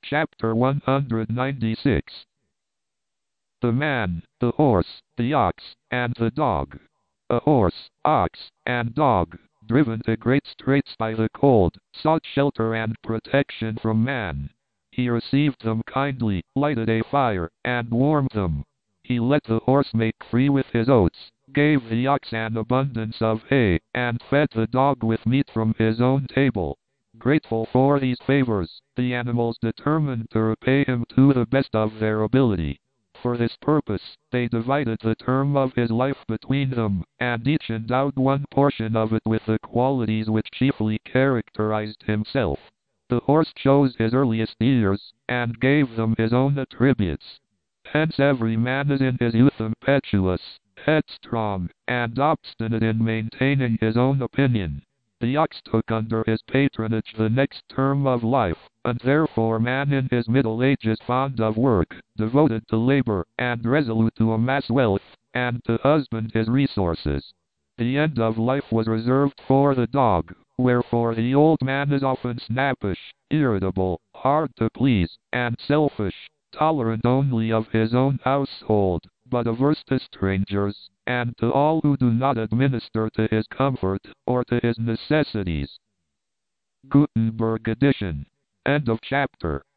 Chapter 196. The man, the horse, the ox, and the dog. A horse, ox, and dog, driven to great straits by the cold, sought shelter and protection from man. He received them kindly, lighted a fire, and warmed them. He let the horse make free with his oats, gave the ox an abundance of hay, and fed the dog with meat from his own table. Grateful for these favors, the animals determined to repay him to the best of their ability. For this purpose, they divided the term of his life between them, and each endowed one portion of it with the qualities which chiefly characterized himself. The horse chose his earliest years, and gave them his own attributes. Hence every man is in his youth impetuous, headstrong, and obstinate in maintaining his own opinion. The ox took under his patronage the next term of life, and therefore man in his middle age is fond of work, devoted to labor, and resolute to amass wealth, and to husband his resources. The end of life was reserved for the dog, wherefore the old man is often snappish, irritable, hard to please, and selfish, tolerant only of his own household, but averse to strangers, and to all who do not administer to his comfort, or to his necessities. Gutenberg edition. End of chapter.